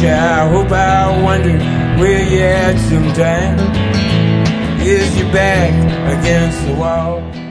you. I hope I wonder where you're at sometime. Is your back against the wall?